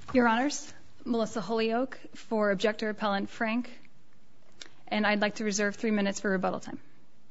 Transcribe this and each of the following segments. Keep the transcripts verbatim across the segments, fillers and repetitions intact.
Your Honors, Melissa Holyoke for Objector Appellant Frank, and I'd like to reserve three minutes for rebuttal time.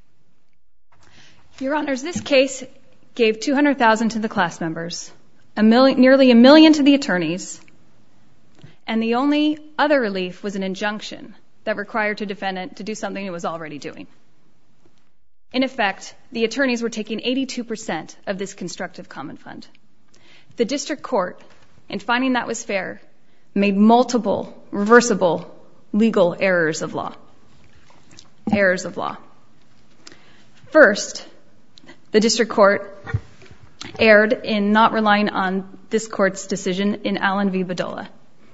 Your Honors, this case gave two hundred thousand dollars to the class members, a million, nearly a million to the attorneys, and the only other relief was an injunction that required the defendant to do something it was already doing. In effect, the attorneys were taking eighty-two percent of this constructive common fund. The district court, in finding that was fair, made multiple reversible legal errors of law. Errors of law. First, the district court erred in not relying on this court's decision in Allen v. Bedolla.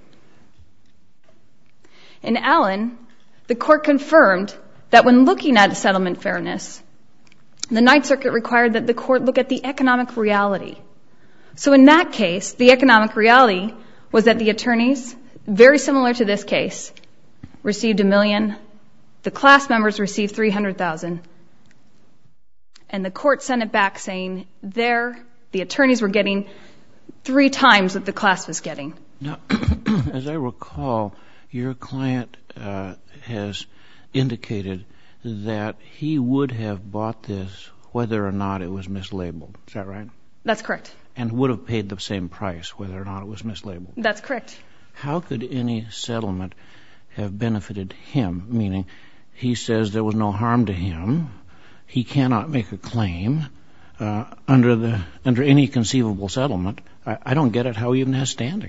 In Allen, the court confirmed that when looking at settlement fairness, the Ninth Circuit required that the court look at the economic reality. So in that case, the economic reality was that the attorneys, very similar to this case, received a million, the class members received three hundred thousand, and the court sent it back saying there, the attorneys were getting three times what the class was getting. Now, as I recall, your client uh, has indicated that he would have bought this whether or not it was mislabeled. Is that right? That's correct. And would have paid the same price whether or not it was mislabeled. That's correct. How could any settlement have benefited him? Meaning, he says there was no harm to him. He cannot make a claim uh, under the under any conceivable settlement. I, I don't get it how he even has standing.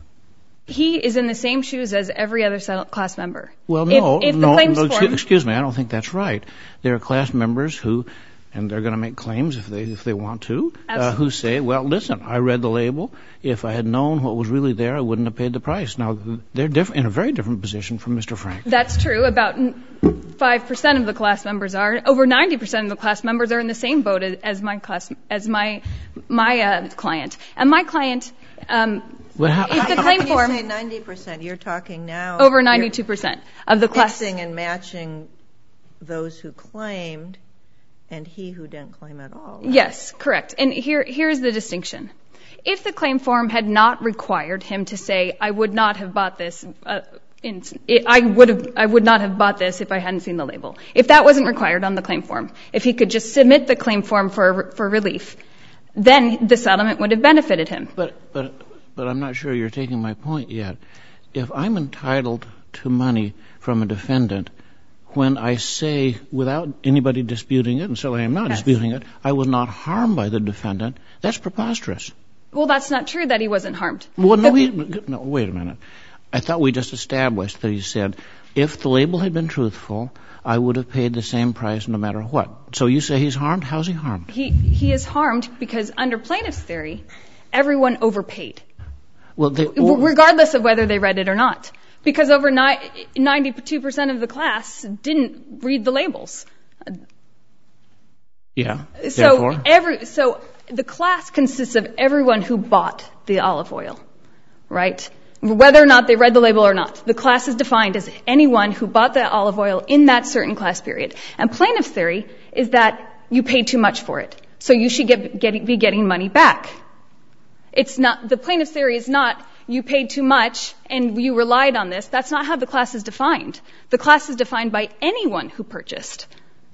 He is in the same shoes as every other class member. Well, no, if, if no, the claims no form, excuse me, I don't think that's right. There are class members who, and they're going to make claims if they if they want to, uh, who say, well, listen, I read the label. If I had known what was really there, I wouldn't have paid the price. Now, they're diff- in a very different position from Mister Frank. That's true. About five percent of the class members are. Over ninety percent of the class members are in the same boat as my class, as my my uh, client. And my client, um, well, how, if the how claim can form, you say ninety percent? You're talking now over ninety-two percent of the class. Mixing and matching those who claimed and he who didn't claim at all. Right? Yes, correct. And here, here's the distinction. If the claim form had not required him to say, I would not have bought this, uh, in, it, I would have, I would not have bought this if I hadn't seen the label. If that wasn't required on the claim form, if he could just submit the claim form for for relief, then the settlement would have benefited him. But but but I'm not sure you're taking my point yet. If I'm entitled to money from a defendant, when I say, without anybody disputing it, and so I am not yes. disputing it, I was not harmed by the defendant, that's preposterous. Well, that's not true that he wasn't harmed. Well, no, he, no, wait a minute. I thought we just established that he said, if the label had been truthful, I would have paid the same price no matter what. So you say he's harmed? How's he harmed? He he is harmed because under plaintiff's theory, everyone overpaid. Well, they, or, regardless of whether they read it or not. Because over ninety-two percent of the class didn't read the labels. Yeah. So therefore? every so the class consists of everyone who bought the olive oil, right? Whether or not they read the label or not. The class is defined as anyone who bought the olive oil in that certain class period. And plaintiff's theory is that you paid too much for it. So you should get, get, be getting money back. It's not, the plaintiff's theory is not you paid too much and you relied on this. That's not how the class is defined. The class is defined by anyone who purchased.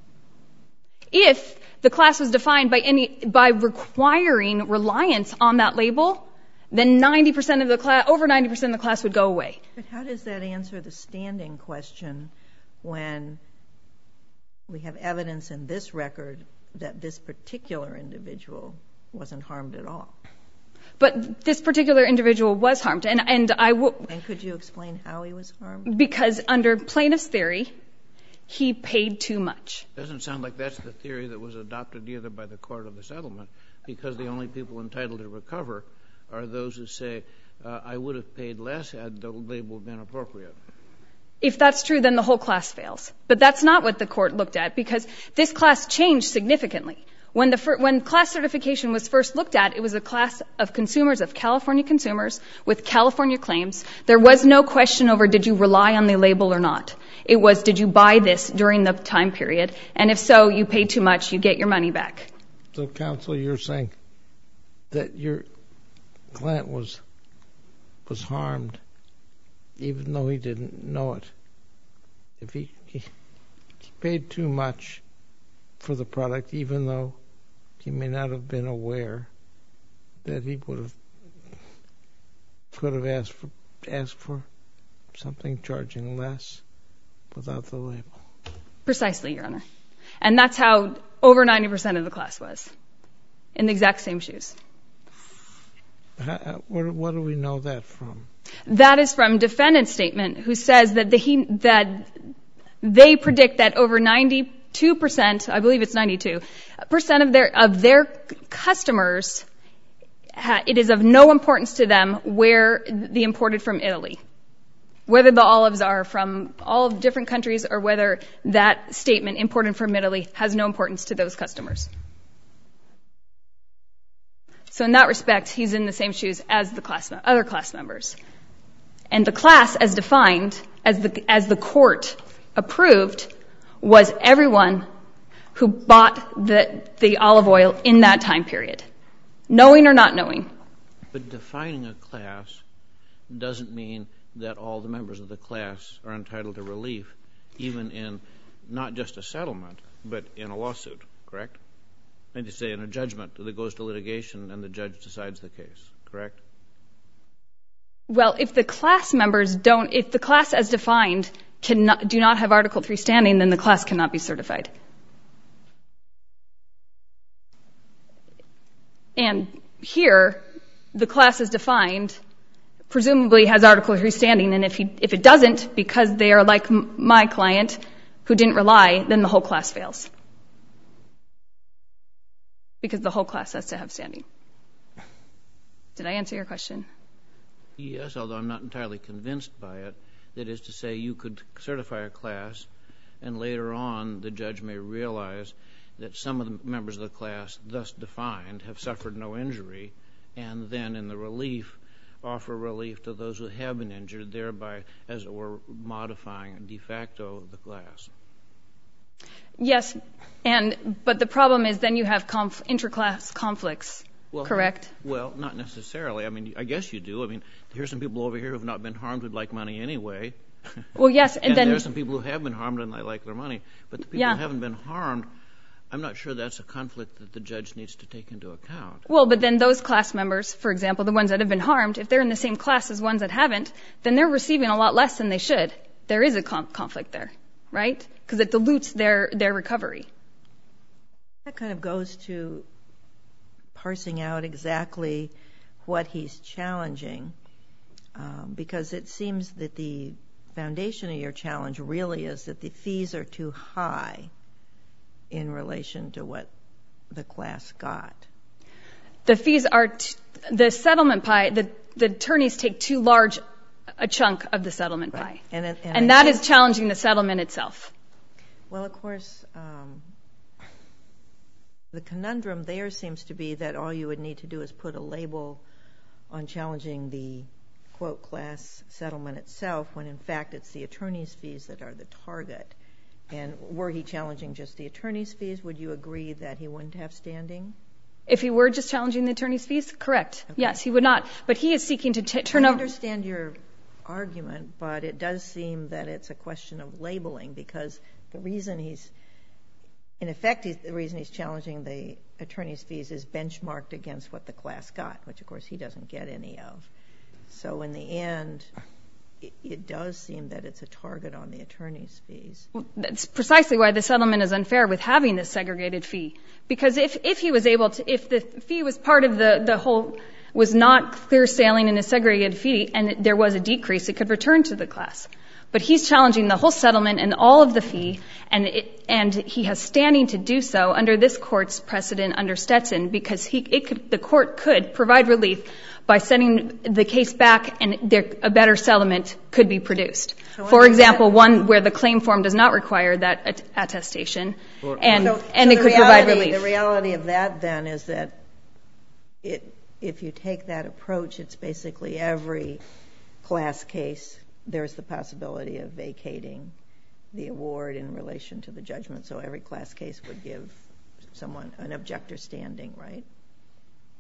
If the class was defined by any, by requiring reliance on that label, then ninety percent of the class, over ninety percent of the class would go away. But how does that answer the standing question when we have evidence in this record that this particular individual wasn't harmed at all? But this particular individual was harmed, and and I will. And could you explain how he was harmed? Because under plaintiff's theory, he paid too much. Doesn't sound like that's the theory that was adopted either by the court or the settlement, because the only people entitled to recover are those who say, uh, I would have paid less had the label been appropriate. If that's true, then the whole class fails. But that's not what the court looked at, because this class changed significantly. When the fir- when class certification was first looked at, it was a class of consumers, of California consumers with California claims. There was no question over did you rely on the label or not. It was did you buy this during the time period, and if so, you paid too much, you get your money back. So, counsel, you're saying that your client was was harmed, even though he didn't know it. If he, he paid too much for the product, even though he may not have been aware that he would have could have asked for asked for something charging less without the label. Precisely, Your Honor. And that's how over ninety percent of the class was, in the exact same shoes. How, what, what do we know that from? That is from defendant's statement, who says that, the, he, that they predict that over ninety-two percent, I believe it's ninety-two percent of their of their customers, ha, it is of no importance to them where the imported from Italy, whether the olives are from all of different countries or whether that statement, imported from Italy, has no importance to those customers. So in that respect, he's in the same shoes as the class, other class members. And the class, as defined, as the, as the court approved, was everyone who bought the, the olive oil in that time period, knowing or not knowing. But defining a class doesn't mean that all the members of the class are entitled to relief, even in not just a settlement, but in a lawsuit, correct? And to say in a judgment that goes to litigation and the judge decides the case, correct? Well, if the class members don't, if the class as defined cannot, do not have Article three standing, then the class cannot be certified. And here, the class as defined presumably has Article three standing, and if he, if it doesn't, because they are like m- my client who didn't rely, then the whole class fails. Because the whole class has to have standing. Did I answer your question? Yes, although I'm not entirely convinced by it. That is to say, you could certify a class, and later on the judge may realize that some of the members of the class thus defined have suffered no injury, and then in the relief, offer relief to those who have been injured, thereby, as it were, modifying de facto the class. Yes, and but the problem is then you have conf- interclass conflicts, well, correct? Well, not necessarily. I mean, I guess you do. I mean, here's some people over here who have not been harmed who'd like money anyway. Well, yes, and, and then there's some people who have been harmed and they like their money. But the people yeah. who haven't been harmed, I'm not sure that's a conflict that the judge needs to take into account. Well, but then those class members, for example, the ones that have been harmed, if they're in the same class as ones that haven't, then they're receiving a lot less than they should. There is a con- conflict there, right? Because it dilutes their, their recovery. That kind of goes to parsing out exactly what he's challenging, um, because it seems that the foundation of your challenge really is that the fees are too high in relation to what the class got. The fees are, t- the settlement pie, the, the attorneys take too large a chunk of the settlement Right. pie. And, and, and that is challenging the settlement itself. Well, of course, um, the conundrum there seems to be that all you would need to do is put a label on challenging the, quote, class settlement itself, when in fact it's the attorney's fees that are the target. And were he challenging just the attorney's fees, would you agree that he wouldn't have standing? If he were just challenging the attorney's fees, correct. Okay. Yes, he would not. But he is seeking to t- turn over... I understand your argument, but it does seem that it's a question of labeling, because the reason he's, in effect, he's, the reason he's challenging the attorney's fees is benchmarked against what the class got, which of course he doesn't get any of. So in the end, it, it does seem that it's a target on the attorney's fees. Well, that's precisely why the settlement is unfair with having this segregated fee. Because if, if he was able to, if the fee was part of the, the whole, was not clear sailing in a segregated fee and there was a decrease, it could return to the class. But he's challenging the whole settlement and all of the fee, and it, and he has standing to do so under this court's precedent under Stetson, because he, it could, the court could provide relief by sending the case back, and there, a better settlement could be produced. So For example, that, one where the claim form does not require that att- attestation, or, and, so, and so it could reality, provide relief. The reality of that, then, is that it, if you take that approach, it's basically every class case, there's the possibility of vacating the award in relation to the judgment. So every class case would give someone an objector standing, right?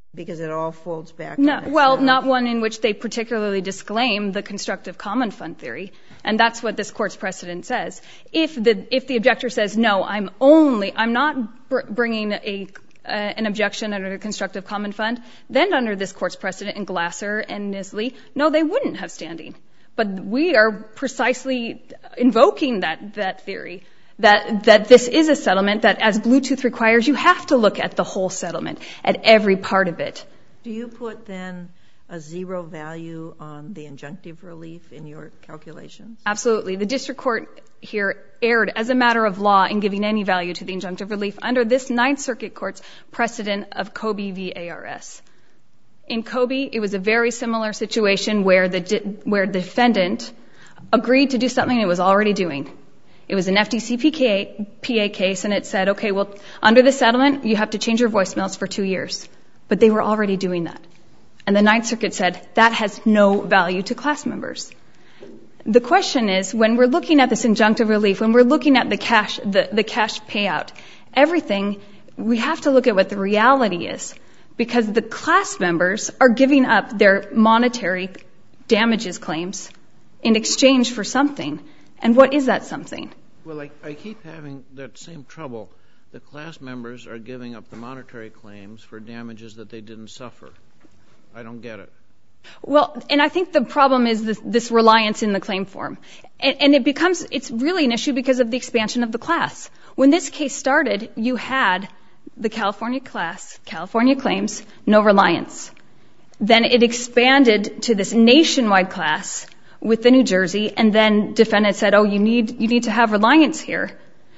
Because it all folds back. No, on well, itself. not one in which they particularly disclaim the constructive common fund theory, and that's what this court's precedent says. If the if the objector says no, I'm only I'm not br- bringing a uh, an objection under the constructive common fund, then under this court's precedent in Glasser and Nisley, no, they wouldn't have standing. But we are precisely invoking that that theory. That, that this is a settlement that, as Bluetooth requires, you have to look at the whole settlement, at every part of it. Do you put then a zero value on the injunctive relief in your calculations? Absolutely. The district court here erred as a matter of law in giving any value to the injunctive relief under this Ninth Circuit Court's precedent of Kobe v. A R S. In Kobe, it was a very similar situation where the, di- where the defendant agreed to do something it was already doing. It was an F D C P A case, and it said, okay, well, under the settlement, you have to change your voicemails for two years. But they were already doing that. And the Ninth Circuit said, that has no value to class members. The question is, when we're looking at this injunctive relief, when we're looking at the cash, the, the cash payout, everything, we have to look at what the reality is. Because the class members are giving up their monetary damages claims in exchange for something. And what is that something? Well, I, I keep having that same trouble. The class members are giving up the monetary claims for damages that they didn't suffer. I don't get it. Well, and I think the problem is this, this reliance in the claim form. And, and it becomes, it's really an issue because of the expansion of the class. When this case started, you had the California class, California claims, no reliance. Then it expanded to this nationwide class with the New Jersey, and then defendant said, oh, you need you need to have reliance here.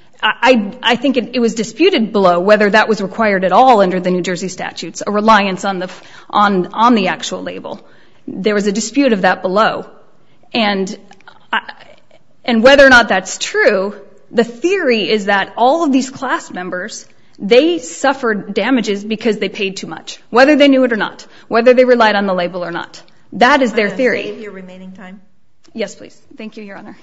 I, I think it, it was disputed below whether that was required at all under the New Jersey statutes, a reliance on the on on the actual label. There was a dispute of that below. And I, and whether or not that's true, the theory is that all of these class members, they suffered damages because they paid too much, whether they knew it or not, whether they relied on the label or not. That is their theory. Save your remaining time. Yes, please. Thank you, Your Honor.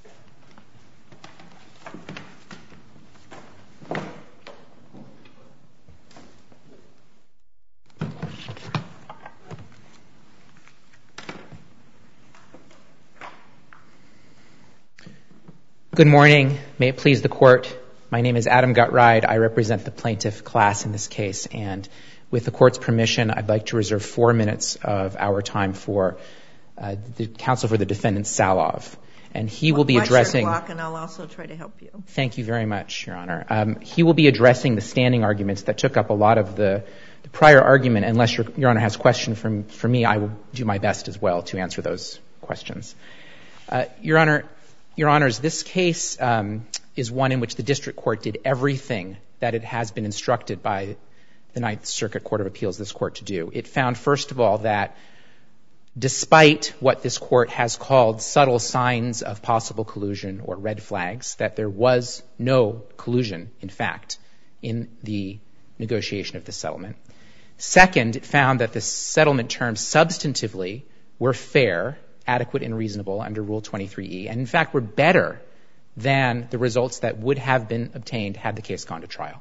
Good morning. May it please the Court. My name is Adam Gutride. I represent the plaintiff class in this case, and with the Court's permission, I'd like to reserve four minutes of our time for uh, the counsel for the defendant, Salov. And he will be Watch addressing... your clock, and I'll also try to help you. Thank you very much, Your Honor. Um, he will be addressing the standing arguments that took up a lot of the, the prior argument. Unless Your, Your Honor has a question from, for me, I will do my best as well to answer those questions. Uh, Your Honor, Your Honors, this case um, is one in which the district court did everything that it has been instructed by the Ninth Circuit Court of Appeals, this court, to do. It found, first of all, that despite what this court has called subtle signs of possible collusion or red flags, that there was no collusion, in fact, in the negotiation of the settlement. Second, it found that the settlement terms substantively were fair, adequate, and reasonable under Rule twenty-three E, and in fact were better than the results that would have been obtained had the case gone to trial.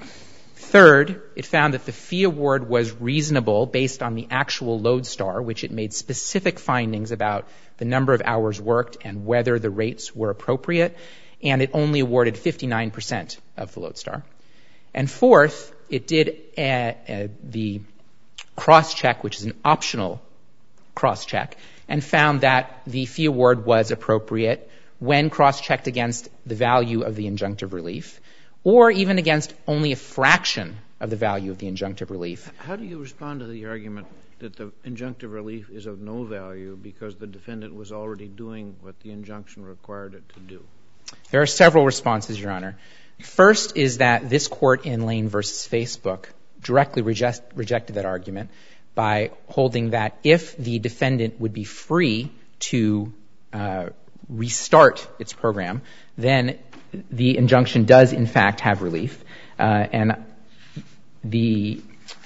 Third, it found that the fee award was reasonable based on the actual lodestar, which it made specific findings about the number of hours worked and whether the rates were appropriate, and it only awarded fifty-nine percent of the lodestar. And fourth, it did uh, uh, the cross-check, which is an optional cross-check, and found that the fee award was appropriate when cross-checked against the value of the injunctive relief, or even against only a fraction of the value of the injunctive relief. How do you respond to the argument that the injunctive relief is of no value because the defendant was already doing what the injunction required it to do? There are several responses, Your Honor. First is that this court in Lane versus Facebook directly reject, rejected that argument by holding that if the defendant would be free to uh, restart its program, then the injunction does, in fact, have relief. Uh, and the,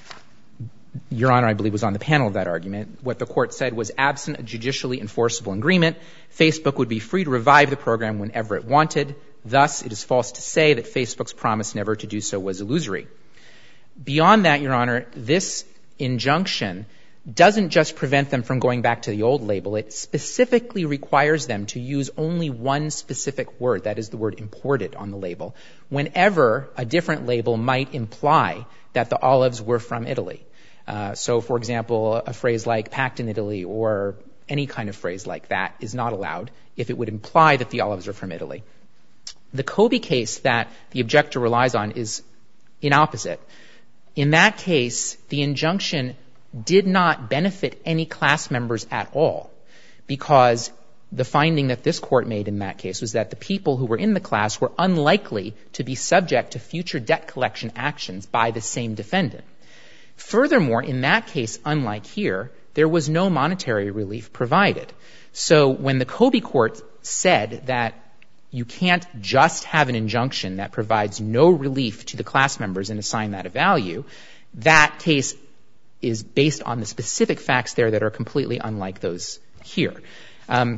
Your Honor, I believe, was on the panel of that argument. What the court said was, absent a judicially enforceable agreement, Facebook would be free to revive the program whenever it wanted. Thus, it is false to say that Facebook's promise never to do so was illusory. Beyond that, Your Honor, this injunction doesn't just prevent them from going back to the old label. It specifically requires them to use only one specific word, that is the word imported on the label, whenever a different label might imply that the olives were from Italy. Uh, so, for example, a phrase like packed in Italy or any kind of phrase like that is not allowed if it would imply that the olives are from Italy. The Kobe case that the objector relies on is in opposite. In that case, the injunction did not benefit any class members at all, because the finding that this court made in that case was that the people who were in the class were unlikely to be subject to future debt collection actions by the same defendant. Furthermore, in that case, unlike here, there was no monetary relief provided. So when the Kobe court said that you can't just have an injunction that provides no relief to the class members and assign that a value, that case is based on the specific facts there that are completely unlike those here. Um,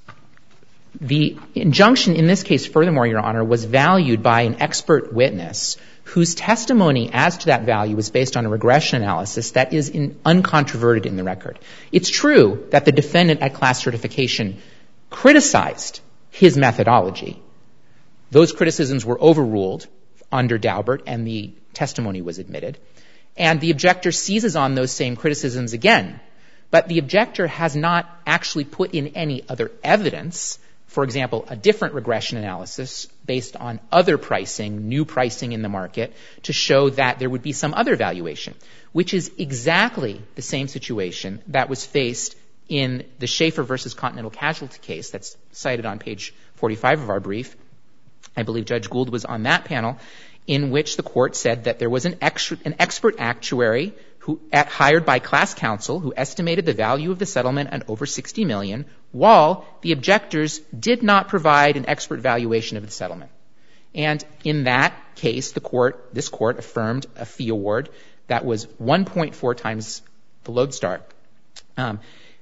the injunction in this case, furthermore, Your Honor, was valued by an expert witness whose testimony as to that value was based on a regression analysis that is in, uncontroverted in the record. It's true that the defendant at class certification criticized his methodology. Those criticisms were overruled under Daubert, and the testimony was admitted. And the objector seizes on those same criticisms again. But the objector has not actually put in any other evidence, for example, a different regression analysis based on other pricing, new pricing in the market, to show that there would be some other valuation, which is exactly the same situation that was faced in the Schaefer versus Continental Casualty case that's cited on page forty-five of our brief. I believe Judge Gould was on that panel, in which the court said that there was an, extra, an expert actuary who at, hired by class counsel who estimated the value of the settlement at over sixty million dollars, while the objectors did not provide an expert valuation of the settlement. And in that case, the court, this court affirmed a fee award that was one point four times the lodestar. Um,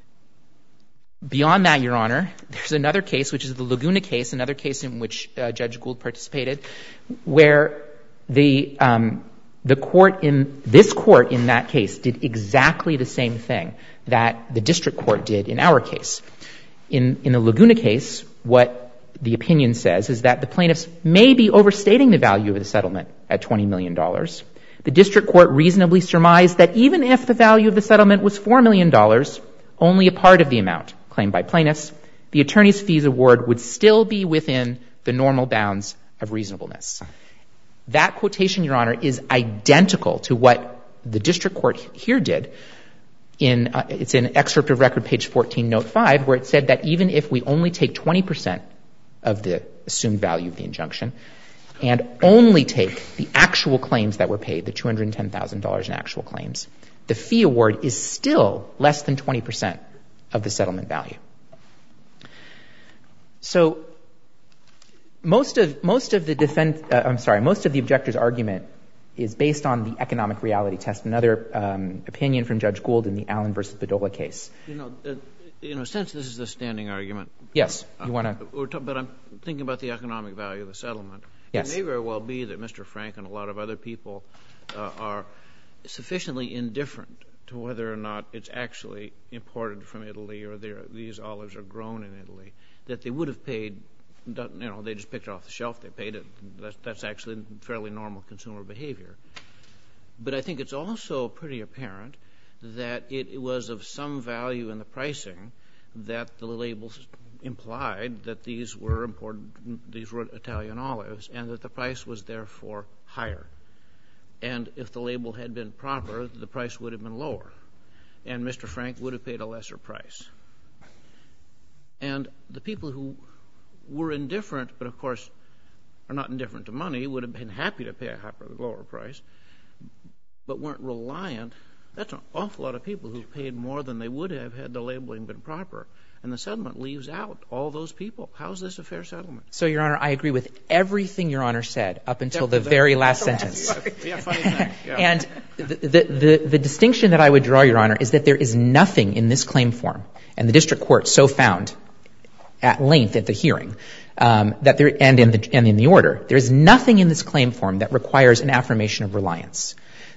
Beyond that, Your Honor, there's another case, which is the Laguna case, another case in which uh, Judge Gould participated, where the um, the court in this court in that case did exactly the same thing that the district court did in our case. In in the Laguna case, what the opinion says is that the plaintiffs may be overstating the value of the settlement at twenty million dollars. The district court reasonably surmised that even if the value of the settlement was four million dollars, only a part of the amount claimed by plaintiffs, the attorney's fees award would still be within the normal bounds of reasonableness. That quotation, Your Honor, is identical to what the district court here did. In uh, it's in excerpt of record page fourteen, note five, where it said that even if we only take twenty percent of the assumed value of the injunction and only take the actual claims that were paid, the two hundred ten thousand dollars in actual claims, the fee award is still less than twenty percent of the settlement value. So most of most of the defense, uh, I'm sorry, most of the objector's argument is based on the economic reality test, another um, opinion from Judge Gould in the Allen versus Bedolla case. You know, uh, in a sense, this is a standing argument. Yes, you want to. But I'm thinking about the economic value of the settlement. Yes. It may very well be that Mister Frank and a lot of other people uh, are sufficiently indifferent to whether or not it's actually imported from Italy or these olives are grown in Italy, that they would have paid, you know, they just picked it off the shelf, they paid it. That's, that's actually fairly normal consumer behavior. But I think it's also pretty apparent that it was of some value in the pricing that the labels implied that these were imported, these were Italian olives, and that the price was therefore higher. And if the label had been proper, the price would have been lower. And Mister Frank would have paid a lesser price. And the people who were indifferent, but of course are not indifferent to money, would have been happy to pay a lower price, but weren't reliant. That's an awful lot of people who paid more than they would have had the labeling been proper. And the settlement leaves out all those people. How is this a fair settlement? So, Your Honor, I agree with everything Your Honor said up until the very last sentence. Yeah, funny thing. Yeah. And the, the, the, the distinction that I would draw, Your Honor, is that there is nothing in this claim form, and the district court so found at length at the hearing, um, that there, and in the, and in the order, there is nothing in this claim form that requires an affirmation of reliance.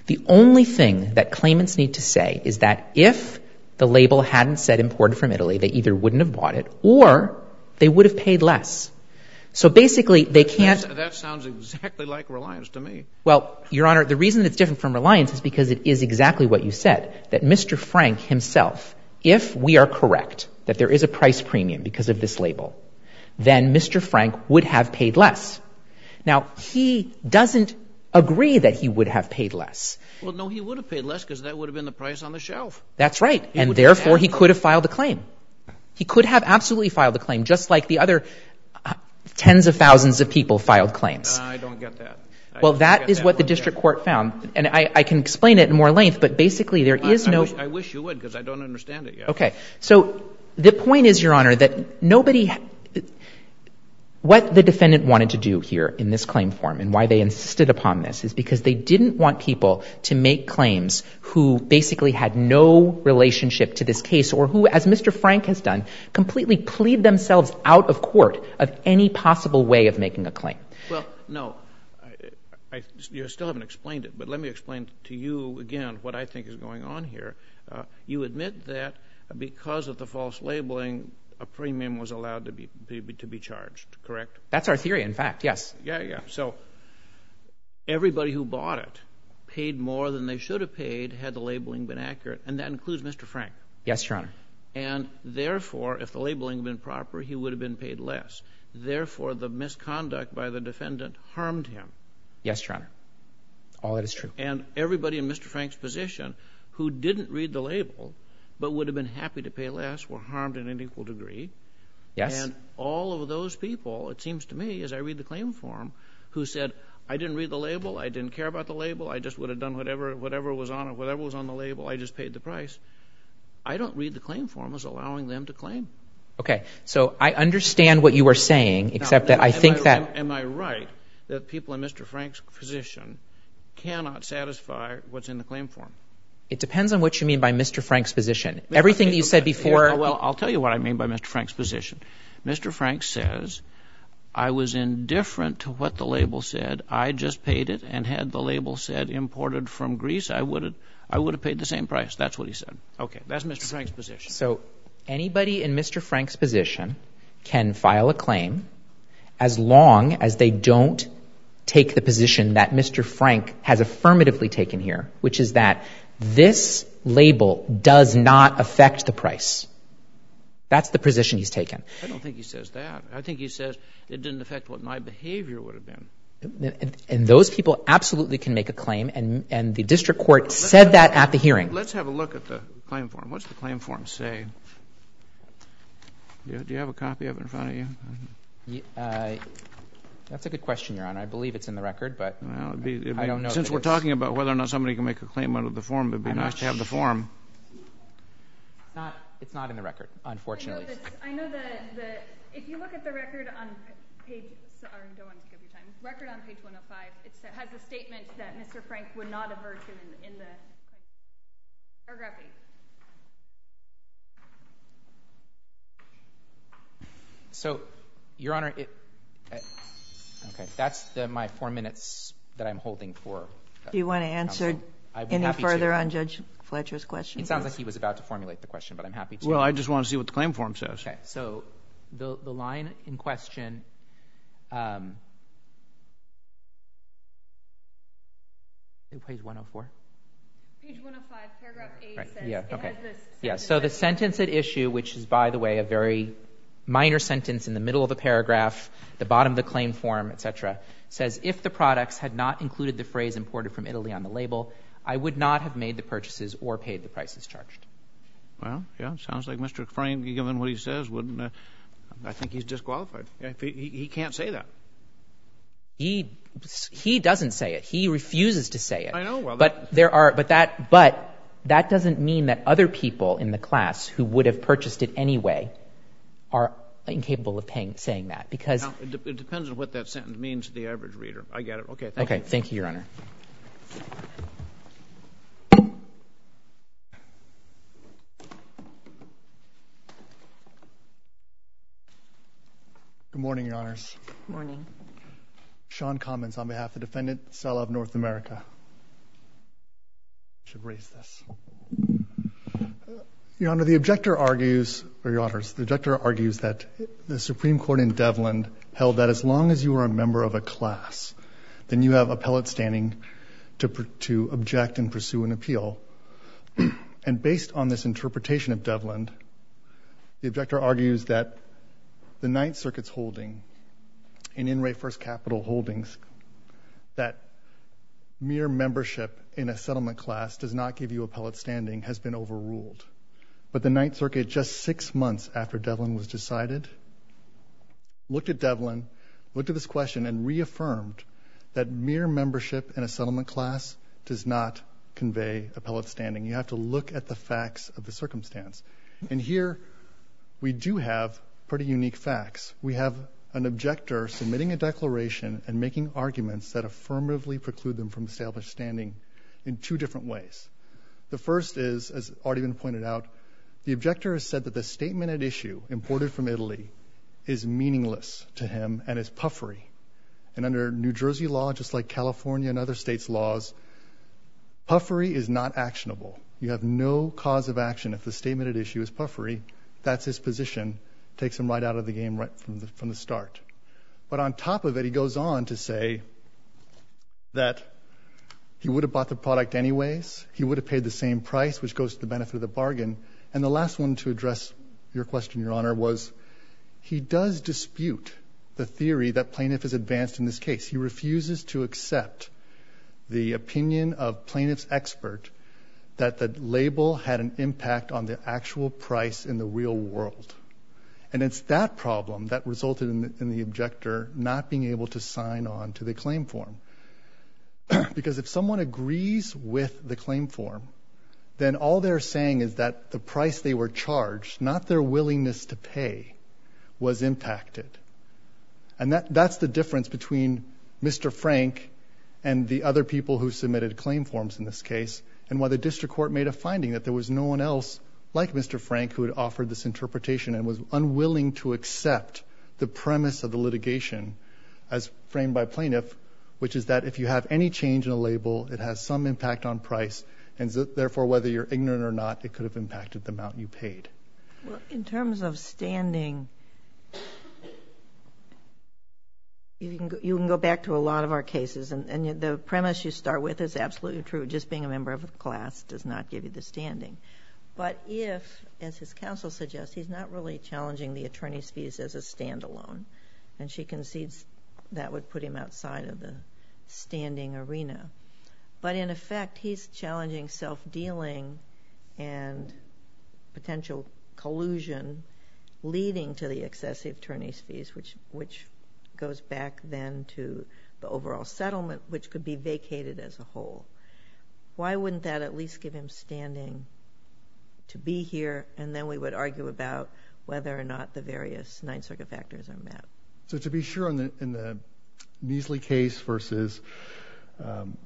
The only thing that claimants need to say is that if the label hadn't said imported from Italy, they either wouldn't have bought it or they would have paid less. So basically, they can't... That's, that sounds exactly like Reliance to me. Well, Your Honor, the reason it's different from Reliance is because it is exactly what you said, that Mister Frank himself, if we are correct that there is a price premium because of this label, then Mister Frank would have paid less. Now, he doesn't agree that he would have paid less. Well, no, he would have paid less because that would have been the price on the shelf. That's right. He and would therefore, have he could have filed a claim. He could have absolutely filed a claim, just like the other uh, tens of thousands of people filed claims. Uh, I don't get that. I well, don't that get is that what the one district bit. court found. And I, I can explain it in more length, but basically there Well, is I, no... I wish, I wish you would, because I don't understand it yet. Okay. So the point is, Your Honor, that nobody... What the defendant wanted to do here in this claim form and why they insisted upon this is because they didn't want people to make claims who basically had no relationship to this case or who, as Mister Frank has done, completely plead themselves out of court of any possible way of making a claim. Well, no. I, I, you still haven't explained it, but let me explain to you again what I think is going on here. Uh, you admit that because of the false labeling, a premium was allowed to be, be to be charged, correct? That's our theory, in fact, yes. Yeah, yeah. So everybody who bought it paid more than they should have paid had the labeling been accurate, and that includes Mister Frank. Yes, Your Honor. And therefore, if the labeling had been proper, he would have been paid less. Therefore, the misconduct by the defendant harmed him. Yes, Your Honor. All that is true. And everybody in Mister Frank's position who didn't read the label but would have been happy to pay less were harmed in an equal degree. Yes. And all of those people, it seems to me, as I read the claim form, who said, I didn't read the label, I didn't care about the label, I just would have done whatever whatever was on it, whatever was on the label, I just paid the price. I don't read the claim form as allowing them to claim. Okay. So I understand what you are saying, except now, that I am, think am I, that... Am, am I right that people in Mister Frank's position cannot satisfy what's in the claim form? It depends on what you mean by Mister Frank's position. Everything that you said before... Here, well, I'll tell you what I mean by Mister Frank's position. Mister Frank says, I was indifferent to what the label said. I just paid it, and had the label said imported from Greece, I would have I would have paid the same price. That's what he said. Okay, that's Mister Frank's position. So anybody in Mister Frank's position can file a claim as long as they don't take the position that Mister Frank has affirmatively taken here, which is that this label does not affect the price. That's the position he's taken. I don't think he says that. I think he says it didn't affect what my behavior would have been. And, and those people absolutely can make a claim, and, and the district court let's said that at the hearing. Let's have a look at the claim form. What's the claim form say? Do you, do you have a copy of it in front of you? Uh, That's a good question, Your Honor. I believe it's in the record, but well, it'd be, it'd be, I don't know. Since we're is. talking about whether or not somebody can make a claim under the form, it'd be I'm nice to have the form. It's not, it's not in the record, unfortunately. I know that the, if you look at the record on page, sorry, I don't want to take up your time. Record on page one oh five, it has a statement that Mister Frank would not avert to in the, in the paragraph eight. So, Your Honor, it, uh, okay, that's the, my four minutes that I'm holding for. Uh, Do you want to answer any further on Judge Fletcher's question? It sounds like he was about to formulate the question, but I'm happy to. Well, I just want to see what the claim form says. Okay, so the the line in question. Um, page one oh four. Page one oh five, paragraph eight right. says yeah, it okay. has this. Yeah, so the sentence at issue, which is, by the way, a very minor sentence in the middle of the paragraph, the bottom of the claim form, et cetera, says, if the products had not included the phrase imported from Italy on the label, I would not have made the purchases or paid the prices charged. Well, yeah, sounds like Mister Frank, given what he says, wouldn't. Uh, I think he's disqualified. If he, he, he can't say that. He he doesn't say it. He refuses to say it. I know. Well, but there are, but that, but that doesn't mean that other people in the class who would have purchased it anyway are incapable of paying, saying that, because now, it, de- it depends on what that sentence means to the average reader. I get it. Okay. Thank okay. you. Thank you, Your Honor. Good morning, Your Honors. Good morning. Sean Commons on behalf of the defendant, Sella of North America. should raise this. Your Honor, the objector argues, or Your Honors, the objector argues that the Supreme Court in Devlin held that as long as you are a member of a class, then you have appellate standing to, to object and pursue an appeal. And based on this interpretation of Devlin, the objector argues that the Ninth Circuit's holding in In Re First Capital Holdings, that mere membership in a settlement class does not give you appellate standing, has been overruled. But the Ninth Circuit, just six months after Devlin was decided, looked at Devlin, looked at this question, and reaffirmed that mere membership in a settlement class does not convey appellate standing. You have to look at the facts of the circumstance. And here, we do have pretty unique facts. We have an objector submitting a declaration and making arguments that affirmatively preclude them from established standing in two different ways. The first is, as already been pointed out, the objector has said that the statement at issue, imported from Italy, is meaningless to him and is puffery. And under New Jersey law, just like California and other states' laws, puffery is not actionable. You have no cause of action if the statement at issue is puffery. That's his position. Takes him right out of the game right from the, from the start. But on top of it, he goes on to say that he would have bought the product anyways. He would have paid the same price, which goes to the benefit of the bargain. And the last one to address your question, Your Honor, was he does dispute the theory that plaintiff has advanced in this case. He refuses to accept the opinion of plaintiff's expert that the label had an impact on the actual price in the real world. And it's that problem that resulted in the, in the objector not being able to sign on to the claim form. Because if someone agrees with the claim form, then all they're saying is that the price they were charged, not their willingness to pay, was impacted. And that, that's the difference between Mister Frank and the other people who submitted claim forms in this case, and why the district court made a finding that there was no one else like Mister Frank who had offered this interpretation and was unwilling to accept the premise of the litigation as framed by plaintiff, which is that if you have any change in a label, it has some impact on price, and so therefore whether you're ignorant or not, it could have impacted the amount you paid. Well, in terms of standing, you can go, you can go back to a lot of our cases, and, and the premise you start with is absolutely true. Just being a member of a class does not give you the standing. But if, as his counsel suggests, he's not really challenging the attorney's fees as a standalone, and she concedes that would put him outside of the standing arena. But in effect, he's challenging self-dealing and potential collusion leading to the excessive attorney's fees, which which goes back then to the overall settlement, which could be vacated as a whole. Why wouldn't that at least give him standing to be here, and then we would argue about whether or not the various Ninth Circuit factors are met? So to be sure, in the, in the Neasley case versus um,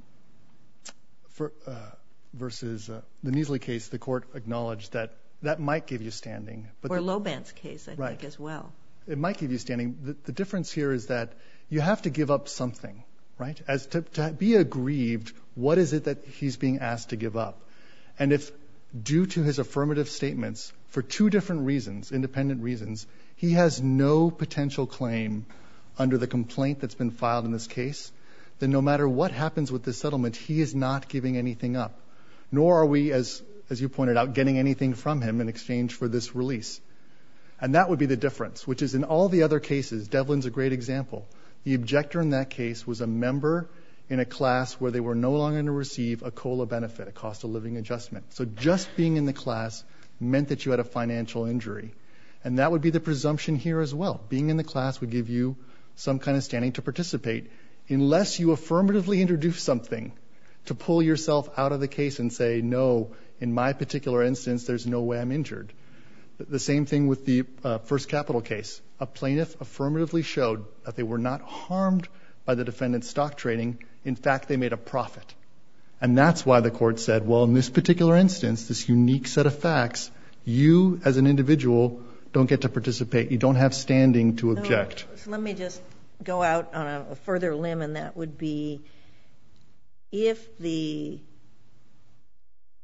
for, uh, versus uh, the Neasley case, the court acknowledged that that might give you standing. But or the, Lobant's case, I right. think, as well. It might give you standing. The, the difference here is that you have to give up something, right? As to, to be aggrieved, what is it that he's being asked to give up? And if, due to his affirmative statements, for two different reasons, independent reasons, he has no potential claim under the complaint that's been filed in this case, then no matter what happens with this settlement, he is not giving anything up. Nor are we, as as you pointed out, getting anything from him in exchange for this release. And that would be the difference, which is in all the other cases, Devlin's a great example. The objector in that case was a member in a class where they were no longer going to receive a COLA benefit, a cost of living adjustment. So just being in the class meant that you had a financial injury. And that would be the presumption here as well. Being in the class would give you some kind of standing to participate, unless you affirmatively introduce something to pull yourself out of the case and say, no, in my particular instance, there's no way I'm injured. The same thing with the uh, First Capital case. A plaintiff affirmatively showed that they were not harmed by the defendant's stock trading. In fact, they made a profit. And that's why the court said, well, in this particular instance, this unique set of facts, you as an individual don't get to participate. You don't have standing to object. So, so let me just go out on a, a further limb, and that would be if the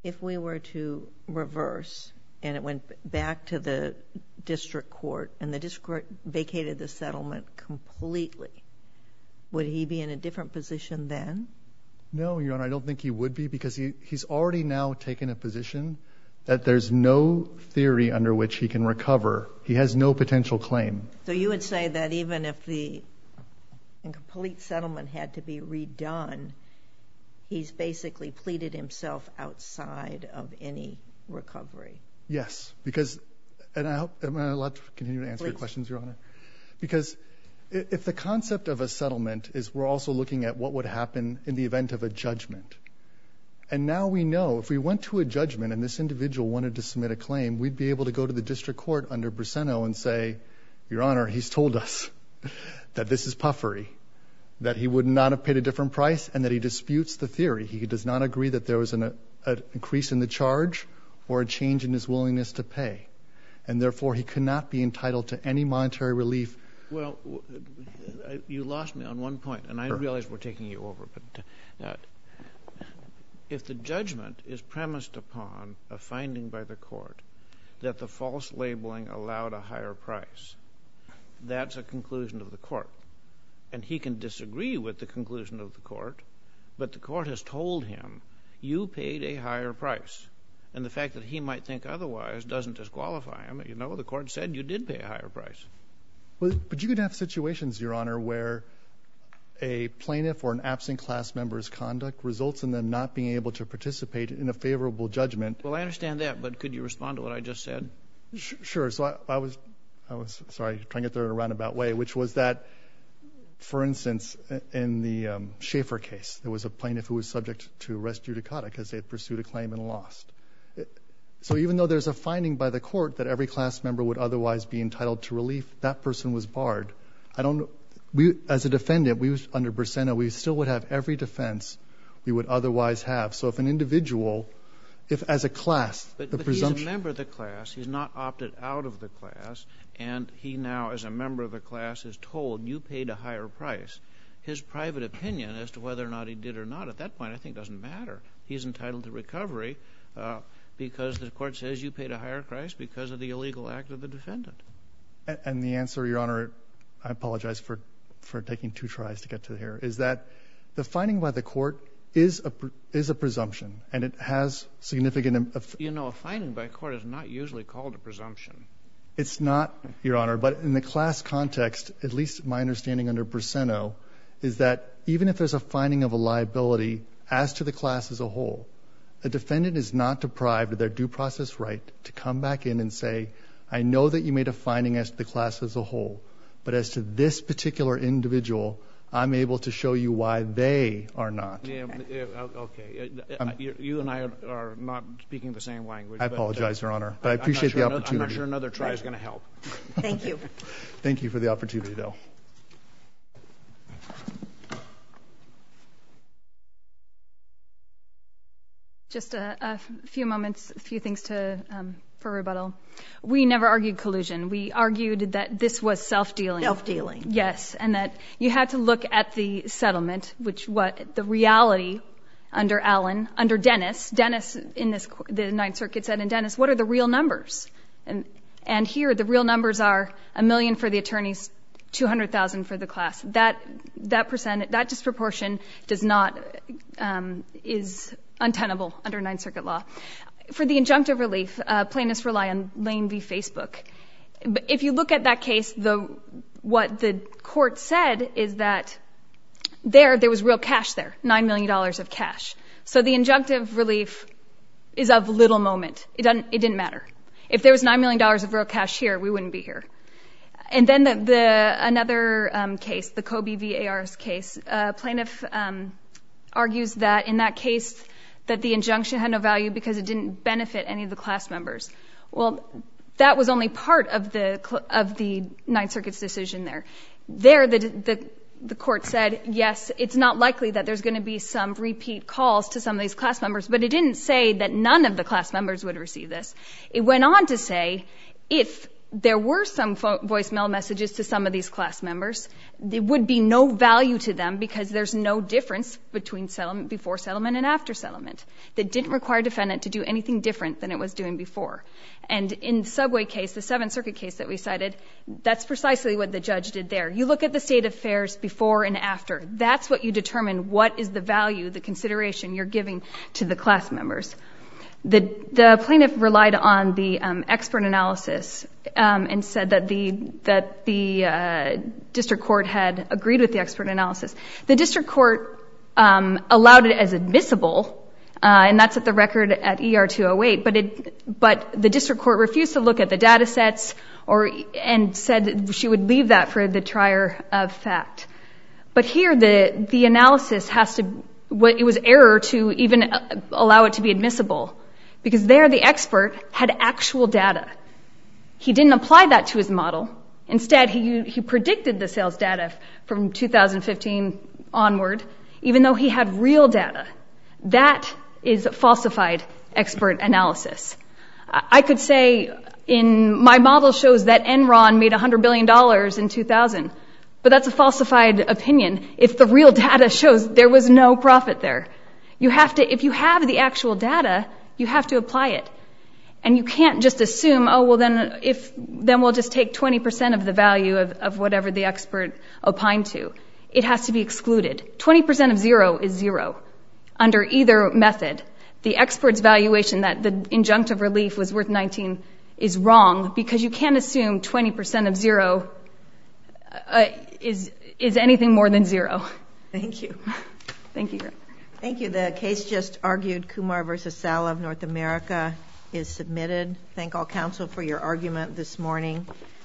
if we were to reverse and it went back to the district court and the district court vacated the settlement completely, would he be in a different position then? No, Your Honor, I don't think he would be, because he, he's already now taken a position that there's no theory under which he can recover. He has no potential claim. So you would say that even if the incomplete settlement had to be redone, he's basically pleaded himself outside of any recovery? Yes, because, and I hope, am I allowed to continue to answer Please. your questions, Your Honor? Because if the concept of a settlement is we're also looking at what would happen in the event of a judgment. And now we know if we went to a judgment and this individual wanted to submit a claim, we'd be able to go to the district court under Briseno and say, Your Honor, he's told us that this is puffery, that he would not have paid a different price, and that he disputes the theory. He does not agree that there was an a, increase in the charge or a change in his willingness to pay. And therefore, he cannot be entitled to any monetary relief. Well, you lost me on one point, and I Sure. realize we're taking you over, but uh, if the judgment is premised upon a finding by the court that the false labeling allowed a higher price, that's a conclusion of the court. And he can disagree with the conclusion of the court, but the court has told him, you paid a higher price. And the fact that he might think otherwise doesn't disqualify him. You know, the court said you did pay a higher price. Well, but you could have situations, Your Honor, where a plaintiff or an absent class member's conduct results in them not being able to participate in a favorable judgment. Well, I understand that, but could you respond to what I just said? Sure. So I, I was, I was sorry, trying to get there in a roundabout way, which was that, for instance, in the um, Schaefer case, there was a plaintiff who was subject to res judicata because they had pursued a claim and lost. So even though there's a finding by the court that every class member would otherwise be entitled to relief, that person was barred. I don't know. We, as a defendant, we was under Briseno, we still would have every defense we would otherwise have. So if an individual, if as a class, but, the but presumption. he's a member of the class. He's not opted out of the class, and he now, as a member of the class, is told you paid a higher price. His private opinion as to whether or not he did or not at that point, I think, doesn't matter. He's entitled to recovery uh, because the court says you paid a higher price because of the illegal act of the defendant. And, and the answer, Your Honor, I apologize for, for taking two tries to get to here, is that the finding by the court is a, is a presumption, and it has significant... You know, a finding by court is not usually called a presumption. It's not, Your Honor, but in the class context, at least my understanding under Briseno, is that even if there's a finding of a liability as to the class as a whole, a defendant is not deprived of their due process right to come back in and say, I know that you made a finding as to the class as a whole, but as to this particular individual, I'm able to show you why they are not. Yeah, yeah, okay. Um, you, you and I are, are not speaking the same language. I but, apologize, uh, Your Honor, but I appreciate sure the another, opportunity. I'm not sure another try is going to help. Thank you. Thank you for the opportunity, though. Just a, a few moments, a few things to um, for rebuttal. We never argued collusion. We argued that this was self-dealing. Self-dealing. Yes, and that you had to look at the settlement, which what the reality under Allen, under Dennis. Dennis in this the Ninth Circuit said in Dennis, what are the real numbers? And and here the real numbers are a million for the attorneys, two hundred thousand for the class. That that percent, that disproportion does not um, is untenable under Ninth Circuit law. For the injunctive relief, uh, plaintiffs rely on Lane v. Facebook. But if you look at that case, the what the court said is that there there was real cash there, nine million dollars of cash. So the injunctive relief is of little moment. It doesn't it didn't matter. If there was nine million dollars of real cash here, we wouldn't be here. And then the, the another um, case, the Kobe v. A R's case, uh, plaintiff um, argues that in that case that the injunction had no value because it didn't benefit any of the class members. Well, that was only part of the of the Ninth Circuit's decision there. There, the the the court said, yes, it's not likely that there's going to be some repeat calls to some of these class members, but it didn't say that none of the class members would receive this. It went on to say, if there were some fo- voicemail messages to some of these class members. There would be no value to them because there's no difference between settlement, before settlement and after settlement. That didn't require defendant to do anything different than it was doing before. And in the Subway case, the Seventh Circuit case that we cited, that's precisely what the judge did there. You look at the state of affairs before and after. That's what you determine what is the value, the consideration you're giving to the class members. The, the plaintiff relied on the um, expert analysis um, and said that the that the uh, district court had agreed with the expert analysis. The district court um, allowed it as admissible, uh, and that's at the record at E R two oh eight. But it but the district court refused to look at the data sets or and said she would leave that for the trier of fact. But here the the analysis has to it was error to even allow it to be admissible. Because there the expert had actual data. He didn't apply that to his model. Instead, he, he predicted the sales data from two thousand fifteen onward, even though he had real data. That is falsified expert analysis. I could say in my model shows that Enron made one hundred billion dollars in two thousand, but that's a falsified opinion if the real data shows there was no profit there. You have to, if you have the actual data, you have to apply it. And you can't just assume, oh, well, then if then we'll just take twenty percent of the value of, of whatever the expert opined to. It has to be excluded. twenty percent of zero is zero under either method. The expert's valuation that the injunctive relief was worth nineteen is wrong because you can't assume twenty percent of zero uh, is is anything more than zero. Thank you. Thank you. Thank you. The case just argued, Kumar versus Sala of North America, is submitted. Thank all counsel for your argument this morning.